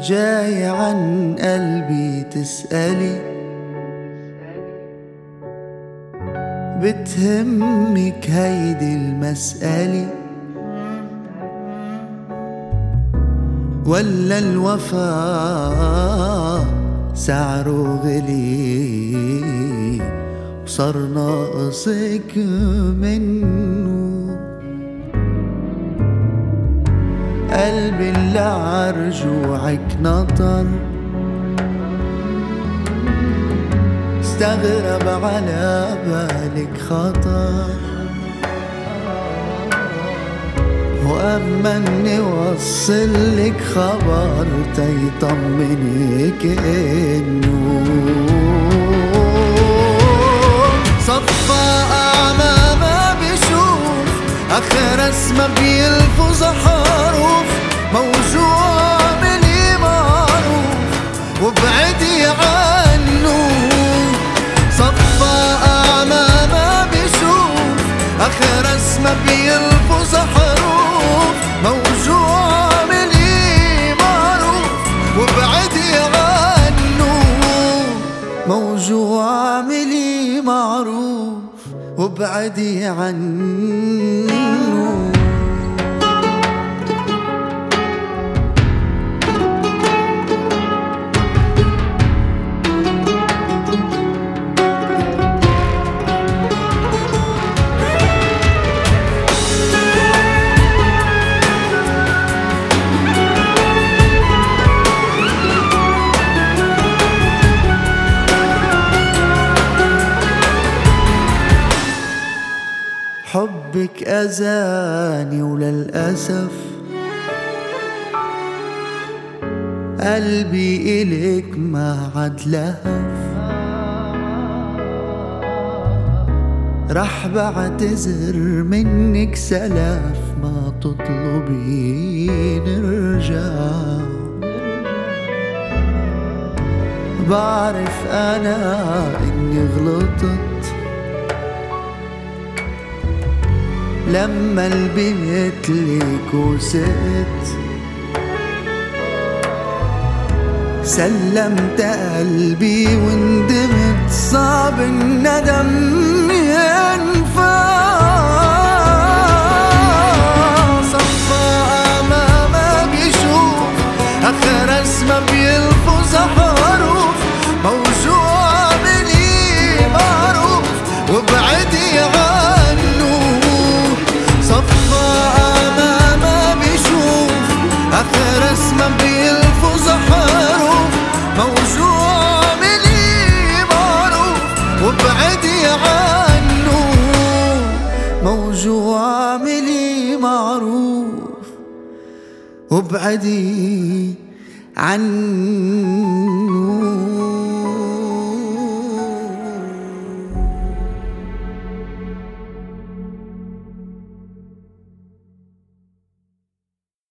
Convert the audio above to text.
جاي عن قلبي تسألي، بتهمك هيدي المسألة ولا الوفا سعره غلي وصار ناقصك منه؟ قلبي اللي عرجوعك نطر استغرب على بالك خطر، وأما اني وصلك خبر تيطمنك انه صفى أعمى ما بيشوف، آخر اسمه بيلفظ حروف، موجوع مني معروف وابعدي عنه. صفى أعمى ما بيشوف، آخر اسمه بيلفظ حروف، موجوع مني معروف وابعدي عنه. موجوع مني معروف وابعدي عنه. حبك أذاني وللأسف قلبي إلك ما عاد لهف، رح بعتذر منك سلف ما تطلبي نرجع. بعرف أنا إني غلطت لما لبيت لك وسقت، سلمت قلبي وندمت، صعب الندم ينفع. صفى أعمى ما بيشوف، آخر اسمه بيلفظ حروف، موجوع مني معروف وابعدي عنه. صفى أعمى ما بيشوف، آخر اسمه بيلفظ حروف، موجوع مني معروف وابعدي عنه. موجوع مني معروف وابعدي عنه.